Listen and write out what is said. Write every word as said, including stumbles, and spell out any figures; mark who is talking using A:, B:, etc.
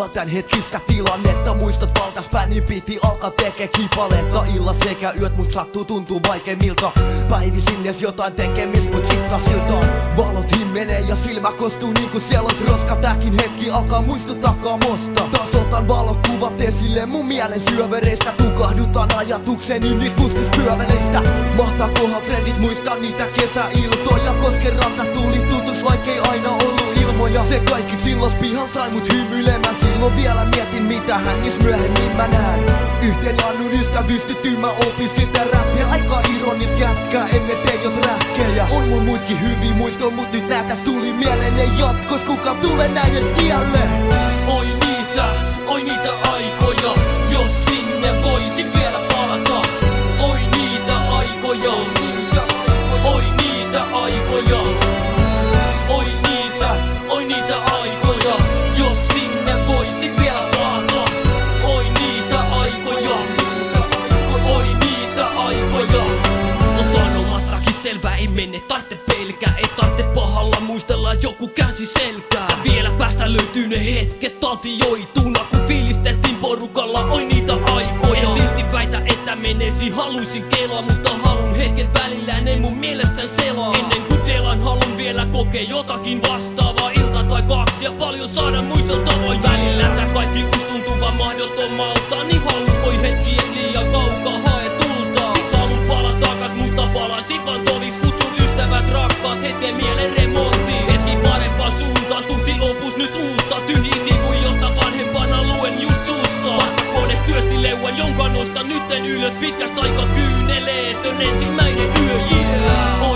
A: Kuvaa tän hetkistä tilannetta. Muistot valtas pää, niin piti alkaa tekee kipaletta. Illat sekä yöt must sattuu tuntuu vaikeimmilta. Päivisin ees jotain tekemist mut sikkasiltaan. Valot himmenee ja silmä kostuu niinku siellä ois roska. Tääkin hetki alkaa muistuttaa kaamosta. Taas otan valokuvat esille mun mielen syövereistä. Tukahdutan ajatukseni niistä mustis pyöveleistä. Mahtaakohan frendit muistaa niitä kesäiltoja. Kosken ranta tuli tutuks vaikkei aina ollut ilmoja. Se kaikki silloin pihan sai mut hymyilemään. Silloin vielä mietin mitä hän niis myöhemmin mä näen. Yhteen jannun ystävystyttyyn mä opin siltä räppiä. Aika ironista jätkää, emme tee jo träkkejä. On mun muitkin hyviä muistoja, mut nyt nää täs tuli mieleen. Ei jatkos kuka tulee näiden tielle.
B: Oi niitä, oi niitä aikoja, jos sinne voisin vielä palata. Oi niitä aikoja, oi niitä aikoja. Oi niitä, oi niitä aikoja, jos sinne voisin vielä palata. Oi niitä aikoja, oi niitä aikoja. No sanomattakin selvä, ei mene tartte pelkää. Ei tartte pahalla muistella joku käänsi selkää. Ja vielä päästä löytyy ne hetket taltioituna, kun fiilisteltiin porukalla, oi niitä aikoja. En silti väitä, että menesi, haluisin kelaa, mutta halun hetken välillä ne mun mielessään selaa. Ennen kuin delan halun vielä kokee jotakin vastaavaa. Ilta tai kaksi ja paljon saada muisteltavaa. Välillä tää kaikki us tuntuu vaan mahdottomalta. Niin hauskoi hetki et liian kaukaa haetulta. Siksi halun palata takas, mutta palaisin vaan toviks. Kutsun ystävät rakkaat hetken mielen remonttiin. Esi parempaan suuntaan, tuhti opus nyt uutta. Tyhjiä sivuja, josta vanhempana luen just susta. Mahtakone työsti leuan, jonka nostan nytten ylös pitkästä aika kyyneleetön ensimmäinen yö, yeah.